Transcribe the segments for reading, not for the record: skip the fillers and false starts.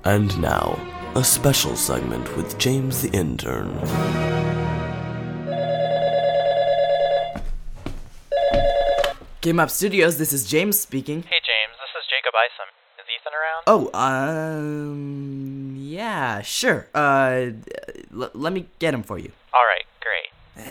And now, a special segment with James the Intern. Game Up Studios, this is James speaking. Hey James, this is Jacob Isom. Is Ethan around? Oh, yeah, sure. Let me get him for you. Alright, great.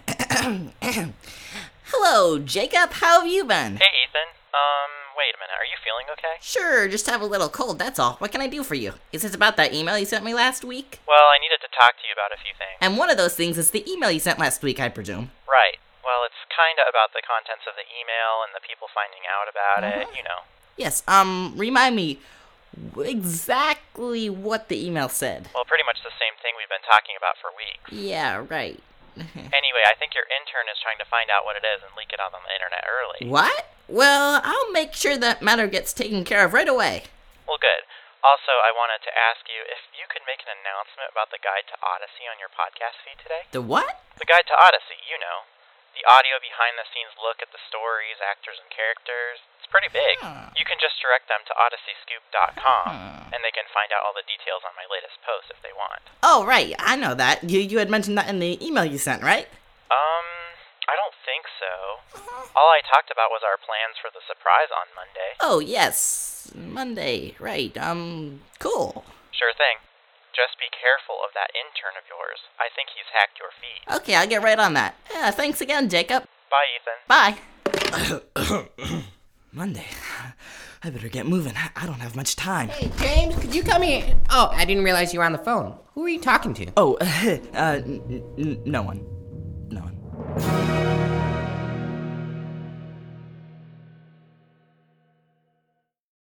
Hello, Jacob. How have you been? Hey Ethan, wait a minute, are you feeling okay? Sure, just have a little cold, that's all. What can I do for you? Is this about that email you sent me last week? Well, I needed to talk to you about a few things. And one of those things is the email you sent last week, I presume. Right. Well, it's kinda about the contents of the email and the people finding out about it, you know. Yes, remind me exactly what the email said. Well, pretty much the same thing we've been talking about for weeks. Yeah, right. Anyway, I think your intern is trying to find out what it is and leak it out on the internet early. What? Well, I'll make sure that matter gets taken care of right away. Well, good. Also, I wanted to ask you if you could make an announcement about the Guide to Odyssey on your podcast feed today. The what? The Guide to Odyssey, you know. The audio behind-the-scenes look at the stories, actors, and characters. It's pretty big. You can just direct them to odysseyscoop.com, and they can find out all the details on my latest post if they want. Oh, right. I know that. You had mentioned that in the email you sent, right? I don't think so. All I talked about was our plans for the surprise on Monday. Oh, yes. Monday. Right. Cool. Sure thing. Just be careful of that intern of yours. I think he's hacked your feed. Okay, I'll get right on that. Yeah, thanks again, Jacob. Bye, Ethan. Bye. Monday. I better get moving. I don't have much time. Hey, James, could you come here? Oh, I didn't realize you were on the phone. Who are you talking to? Oh, no one.